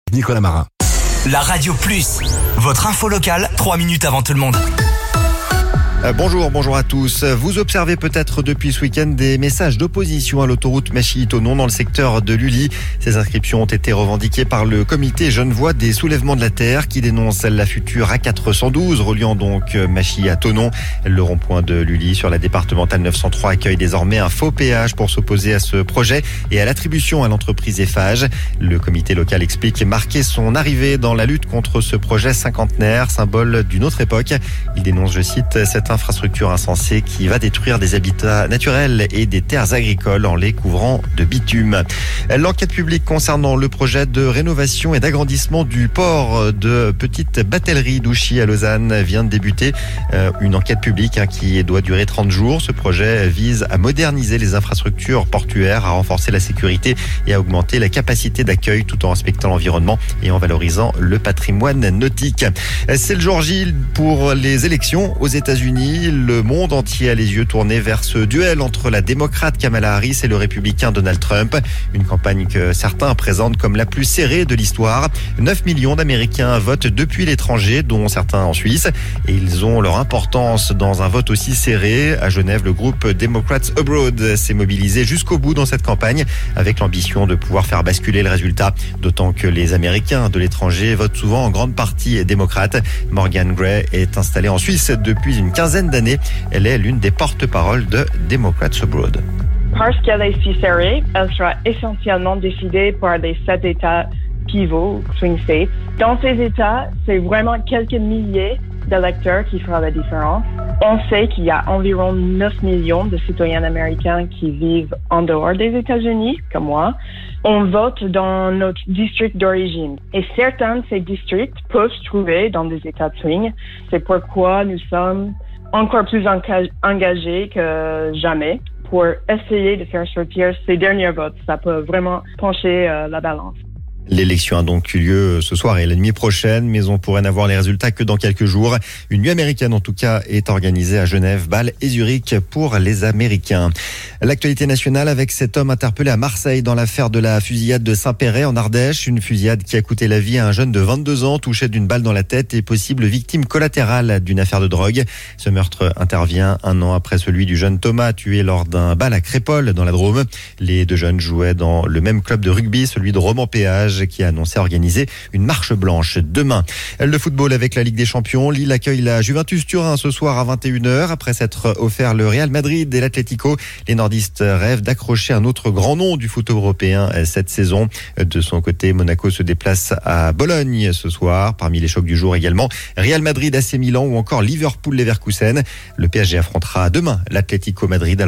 Nicolas Marin. La Radio Plus, votre info locale, 3 minutes avant tout le monde. Bonjour à tous. Vous observez peut-être depuis ce week-end des messages d'opposition à l'autoroute Machy-Thonon dans le secteur de Lully. Ces inscriptions ont été revendiquées par le comité genevois des soulèvements de la terre qui dénonce la future A412 reliant donc Machy à Thonon. Le rond-point de Lully sur la départementale 903 accueille désormais un faux péage pour s'opposer à ce projet et à l'attribution à l'entreprise Eiffage. Le comité local explique marquer son arrivée dans la lutte contre ce projet cinquantenaire, symbole d'une autre époque. Il dénonce, je cite, cette infrastructure insensée qui va détruire des habitats naturels et des terres agricoles en les couvrant de bitume. L'enquête publique concernant le projet de rénovation et d'agrandissement du port de Petite Batellerie d'Ouchy à Lausanne vient de débuter. Une enquête publique qui doit durer 30 jours. Ce projet vise à moderniser les infrastructures portuaires, à renforcer la sécurité et à augmenter la capacité d'accueil tout en respectant l'environnement et en valorisant le patrimoine nautique. C'est le jour J pour les élections aux États-Unis. Le monde entier a les yeux tournés vers ce duel entre la démocrate Kamala Harris et le républicain Donald Trump. Une campagne que certains présentent comme la plus serrée de l'histoire. 9 millions d'Américains votent depuis l'étranger, dont certains en Suisse. Et ils ont leur importance dans un vote aussi serré. À Genève, le groupe Democrats Abroad s'est mobilisé jusqu'au bout dans cette campagne avec l'ambition de pouvoir faire basculer le résultat. D'autant que les Américains de l'étranger votent souvent en grande partie démocrates. Morgan Gray est installée en Suisse depuis une quinzaine d'années. Elle est l'une des porte-paroles de Democrats Abroad. Parce qu'elle est si serrée, elle sera essentiellement décidée par les 7 États pivots, swing states. Dans ces États, c'est vraiment quelques milliers d'électeurs qui feront la différence. On sait qu'il y a environ 9 millions de citoyens américains qui vivent en dehors des États-Unis, comme moi. On vote dans notre district d'origine. Et certains de ces districts peuvent se trouver dans des États de swing. C'est pourquoi nous sommes encore plus engagés que jamais pour essayer de faire sortir ces derniers votes. Ça peut vraiment pencher la balance. L'élection a donc eu lieu ce soir et la nuit prochaine, mais on pourrait n'avoir les résultats que dans quelques jours. Une nuit américaine, en tout cas, est organisée à Genève, Bâle et Zurich pour les Américains. L'actualité nationale avec cet homme interpellé à Marseille dans l'affaire de la fusillade de Saint-Péret en Ardèche. Une fusillade qui a coûté la vie à un jeune de 22 ans touché d'une balle dans la tête et possible victime collatérale d'une affaire de drogue. Ce meurtre intervient un an après celui du jeune Thomas tué lors d'un bal à Crépol dans la Drôme. Les deux jeunes jouaient dans le même club de rugby, celui de Romans-Péage, qui a annoncé organiser une marche blanche demain. Le football avec la Ligue des Champions. Lille accueille la Juventus Turin ce soir à 21h. Après s'être offert le Real Madrid et l'Atlético, les nordistes rêvent d'accrocher un autre grand nom du foot européen cette saison. De son côté, Monaco se déplace à Bologne ce soir. Parmi les chocs du jour également, Real Madrid, AC Milan ou encore Liverpool-Leverkusen. Le PSG affrontera demain l'Atlético Madrid.